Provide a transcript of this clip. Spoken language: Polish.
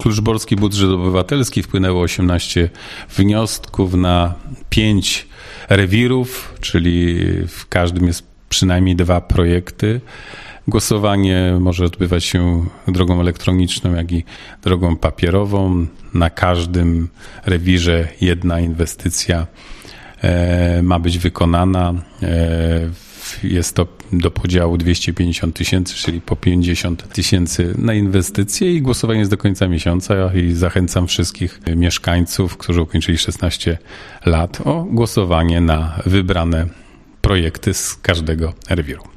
Kluczborski Budżet Obywatelski wpłynęło 18 wniosków na 5 rewirów, czyli w każdym jest przynajmniej 2 projekty. Głosowanie może odbywać się drogą elektroniczną, jak i drogą papierową. Na każdym rewirze jedna inwestycja ma być wykonana. Jest to do podziału 250 000, czyli po 50 000 na inwestycje i głosowanie jest do końca miesiąca i zachęcam wszystkich mieszkańców, którzy ukończyli 16 lat o głosowanie na wybrane projekty z każdego rewiru.